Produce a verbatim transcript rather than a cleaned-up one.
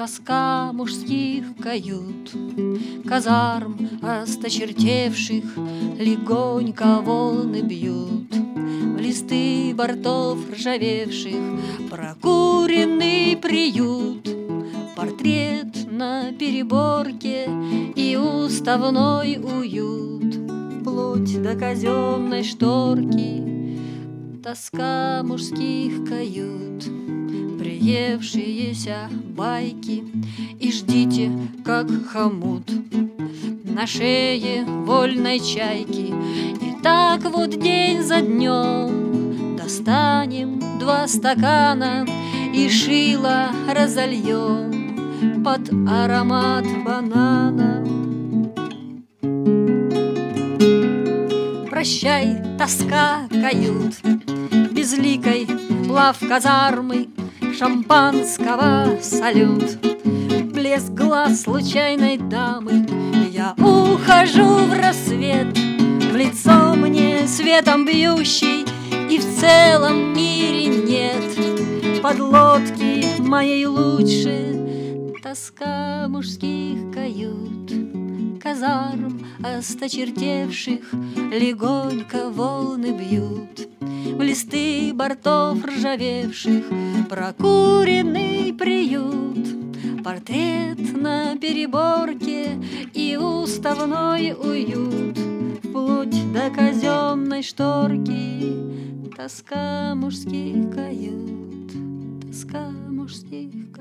тоска мужских кают, казарм осточертевших легонько волны бьют, в листы бортов ржавевших прокуренный приют, портрет на переборке и уставной уют, вплоть до казенной шторки тоска мужских кают. Приевшиеся байки и ждите, как хомут на шее вольной чайки. И так вот день за днем достанем два стакана и шило разольем под аромат банана. Прощай, тоска кают, безликой лав казармы, шампанского салют, блеск глаз случайной дамы. Я ухожу в рассвет, в лицо мне светом бьющий, и в целом мире нет подлодки моей лучше. Тоска мужских кают, казарм осточертевших легонько волны бьют, в листы бортов ржавевших прокуренный приют, портрет на переборке и уставной уют, вплоть до казенной шторки тоска мужских кают, тоска мужских